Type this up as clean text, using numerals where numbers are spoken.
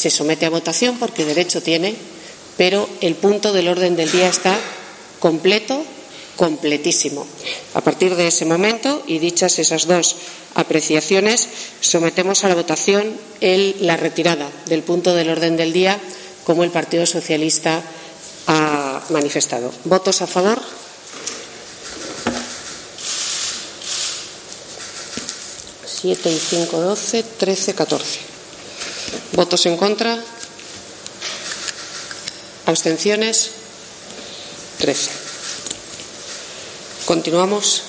se somete a votación porque derecho tiene, pero el punto del orden del día está completo, completísimo. A partir de ese momento, y dichas esas dos apreciaciones, sometemos a la votación la retirada del punto del orden del día, como el Partido Socialista ha manifestado. ¿Votos a favor? Siete y 5, 12, 13, 14. ¿Votos en contra? ¿Abstenciones? 13. Continuamos.